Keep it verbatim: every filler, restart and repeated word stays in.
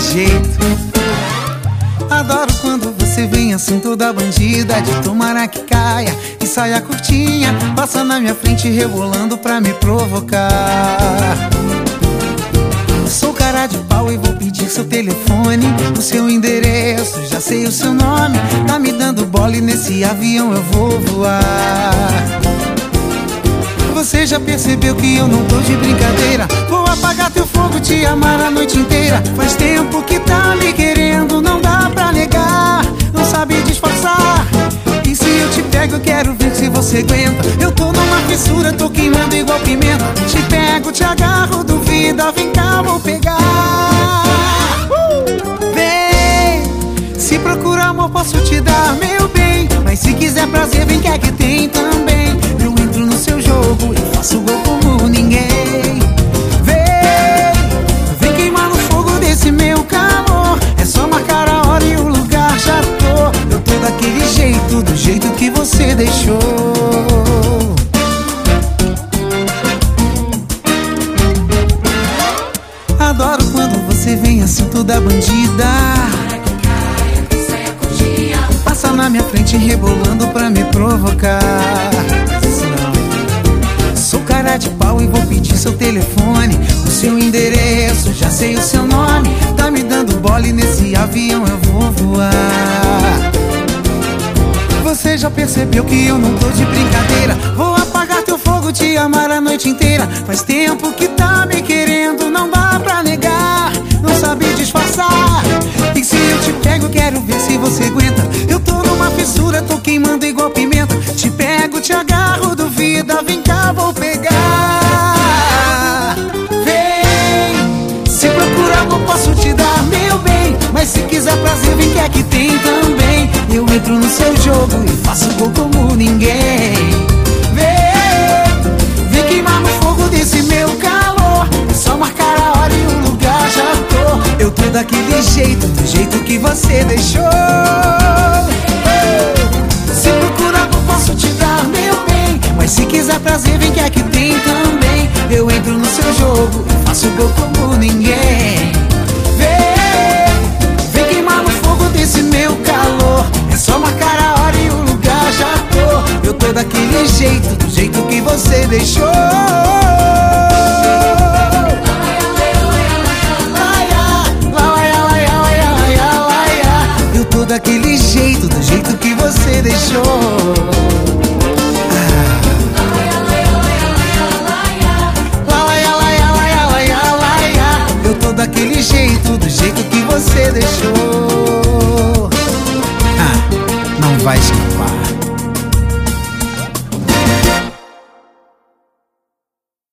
jeito. Adoro quando você vem assim toda bandida, de tomara que caia e saia curtinha, passa na minha frente rebolando pra me provocar. Sou cara de pau e vou pedir seu telefone, o seu endereço, já sei o seu nome. Tá me dando bola e nesse avião eu vou voar. Você já percebeu que eu não tô de brincadeira? Vou apagar teu fogo, te amar a noite inteira. Faz tempo que tá me querendo, não dá pra negar, não sabe disfarçar. E se eu te pego, eu quero ver se você aguenta. Eu tô numa fissura, tô queimando igual pimenta. Te pego, te agarro, duvida, vem cá, vou pegar. uh! Vem, se procura amor posso te dar, meu bem. Mas se quiser prazer, vem cá que tem também. Eu entro no seu jogo e faço gol como ninguém. Vem, vem queimar no fogo desse meu calor. É só marcar a hora e o lugar, já tô. Eu tô daquele jeito, do jeito que você deixou. Adoro quando você vem assim toda bandida, passa na minha frente rebolando pra me provocar. Sou cara de pau e vou pedir seu telefone, o seu endereço, já sei o seu nome. Tá me dando bola e nesse avião eu vou voar. Você já percebeu que eu não tô de brincadeira? Vou apagar teu fogo, te amar a noite inteira. Faz tempo que tá me querendo, não dá pra negar, não sabe disfarçar. E se eu te pego, quero ver se você aguenta. Eu tô numa fissura, tô queimando igual pimenta. Te pego, te agarro, duvida, vem cá, vou pegar. Vem, se procura amor posso te dar, meu bem. Mas se quiser prazer, vem cá que tem também. Eu entro no seu jogo e faço gol como ninguém. Vem, vem queimar no fogo desse meu calor. É só marcar a hora e o lugar, já tô. Eu tô daquele jeito, do jeito que você deixou. Se procura amor posso te dar, meu bem. Mas se quiser prazer, vem cá que tem também. Eu entro no seu jogo e faço gol como ninguém. Vem, vem queimar no fogo desse meu calor. É só marcar a hora e o lugar, já tô. Eu tô daquele jeito, do jeito que você deixou. Eu tô daquele jeito, do jeito que você deixou. Eu tô daquele jeito, do jeito que você deixou. Ah, não vai escapar.